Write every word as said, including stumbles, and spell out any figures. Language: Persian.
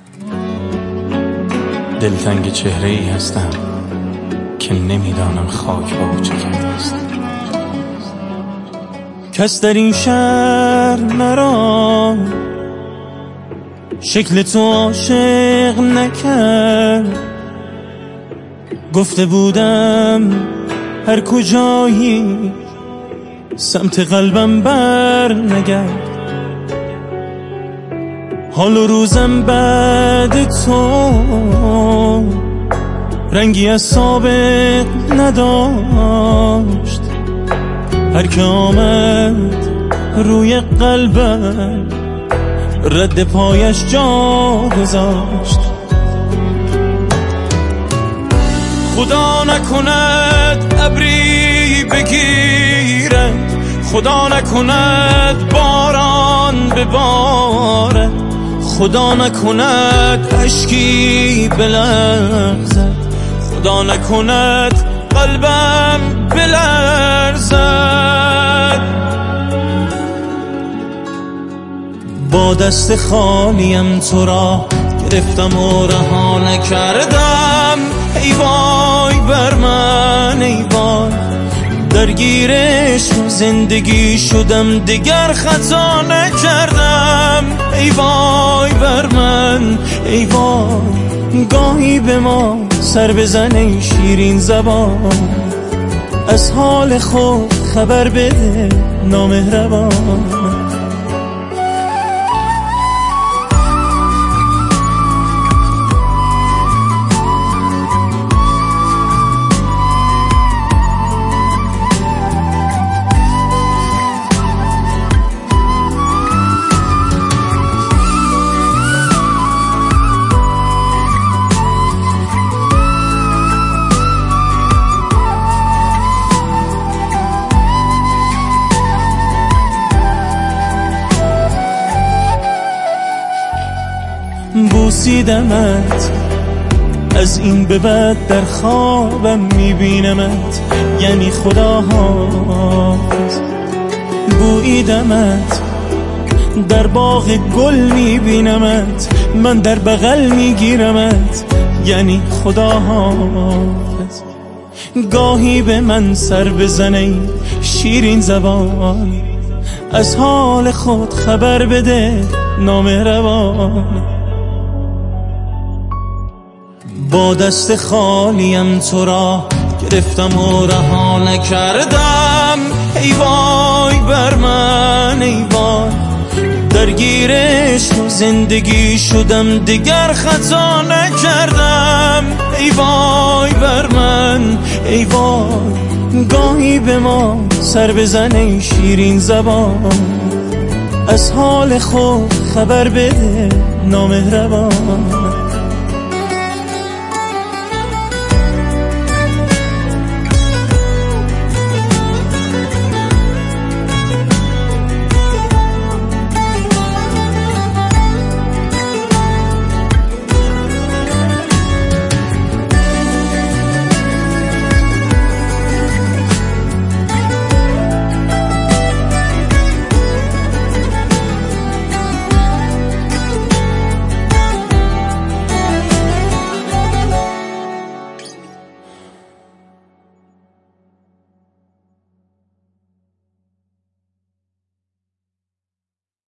دلتنگ چهره ای هستم که نمیدانم خاک با چه کرده است. کس در این شهر مرا شکل تو عاشق نکرد. گفته بودم هر کجایی سمت قلبم بر نگرد. حال و روزم بعد تو رنگی از سابق نداشت. هر که آمد روی قلبم رد پایش جا گذاشت. خدا نکند ابری بگیرد، خدا نکند باران ببارد، خدا نکند اشکی بلرزد، خدا نکند قلبم بلرزد. با دست خالیم تو را گرفتم و رها نکردم. ای وای بر من ای وای، درگیرش زندگی شدم دیگر خطا نکردم. ای وای بر من ای وای، گاهی به ما سر بزن ای شیرین زبان، از حال خود خبر بده نامهربان. بوسیدمت از این به بعد در خوابم میبینمت، یعنی خدا حافظ. بویدمت در باغ گل میبینمت، من در بغل میگیرمت، یعنی خدا حافظ. گاهی به من سر بزنه شیرین زبان، از حال خود خبر بده نامهربان. با دست خالیم تو را گرفتم و رها نکردم. ای وای بر من ای وای، درگیرش زندگی شدم دیگر خطا نکردم. ای وای بر من ای وای، گاهی به ما سر بزن ای شیرین زبان، از حال خود خبر بده نامهربان.